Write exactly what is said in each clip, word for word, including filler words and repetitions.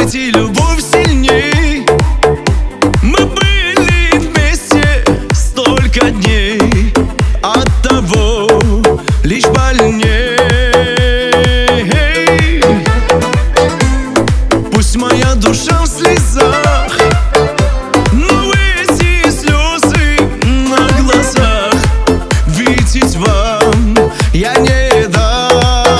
найти любовь сильней. Мы были вместе столько дней, оттого лишь больней. Пусть моя душа в слезах, но эти слезы на глазах видеть вам я не дам.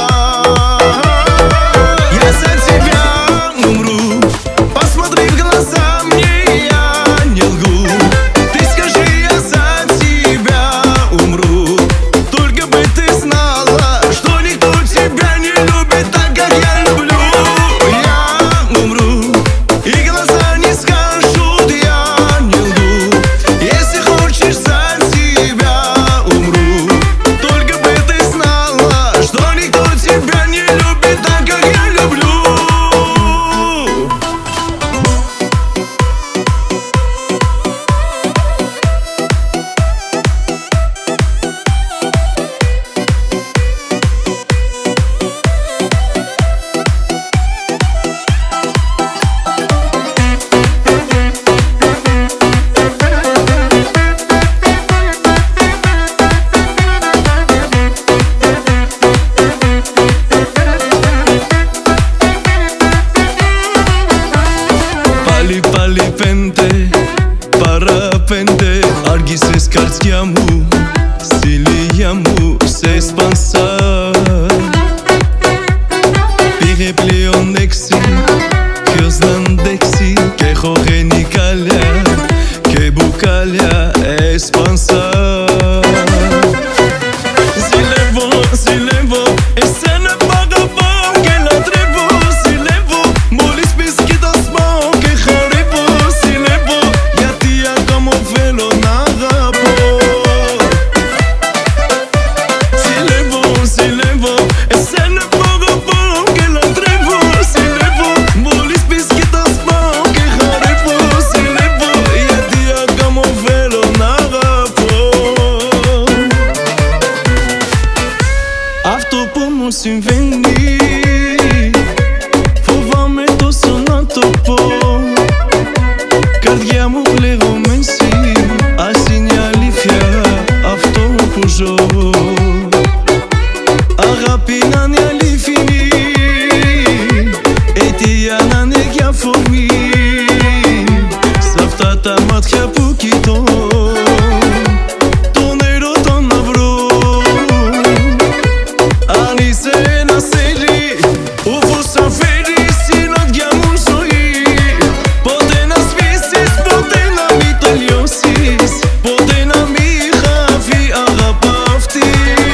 Я за тебя умру, посмотри в глаза мне, я не лгу. Ты скажи, я за тебя умру, только бы ты знала, что никто тебя не любит так, как я люблю. Я умру, и глаза не скажут, я не лгу. Если хочешь, за тебя умру, только бы ты знала, что никто тебя не любит так, как я люблю. Pali pali pente, parapente, argises kartjamu, stiliamu, se spansa. Pire plion dexi, kioslan dexi, que jogeni kalia, que bukalia espansa. Si levo, si levo, ese ne paga bom que la trevo, si levo, molis pisquitos bom que jaribo, si levo, ya tía como velo nada po. Si levo, si levo, ese ne paga bom que la trevo, si levo, molis pisquitos bom que jaribo, si levo, ya tía como velo nada po. Αυτό που μου συμβαίνει, φοβάμαι τόσο να το πω. Καρδιά μου πληγωμένη, ας είναι αλήθεια αυτό που ζω. Αγάπη να είναι αληθινή, αιτία να είναι για φορμή. Σ' αυτά τα μάτια που κοιτώ, τον έρωτα να βρω. Αν είσαι ένα αστέρι, ο φως θα φέρει στην άδεια μου ζωή. Ποτέ να σβήσεις, ποτέ να μην τελειώσεις, ποτέ να μην χαθεί αγάπη αυτή.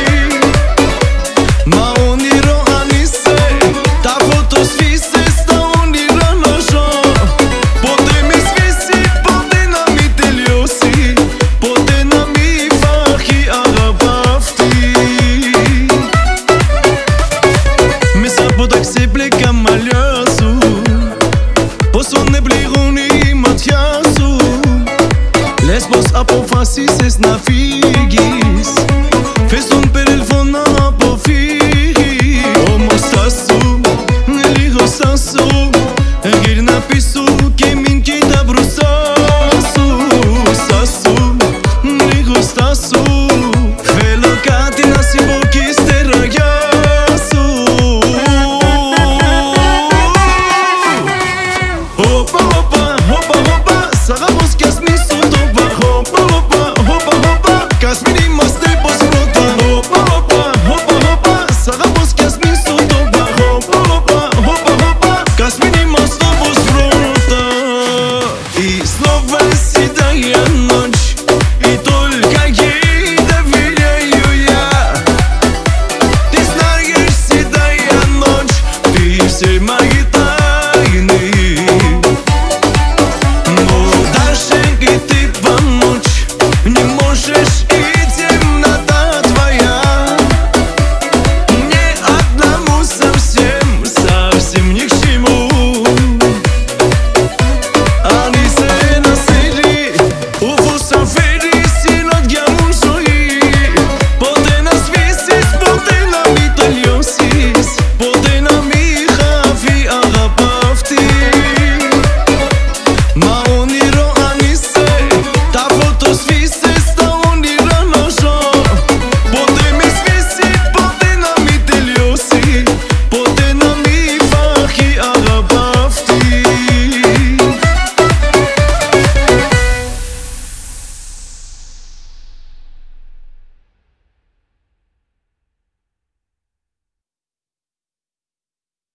Μα όνειρο αν είσαι, τα φωτό σβήσεις, τα όνειρα να ζω. Ποτέ μη σβήσει, ποτέ να μην τελειώσει, ποτέ να μην υπάρχει αγάπη αυτή. Μέσα από τα ξέπια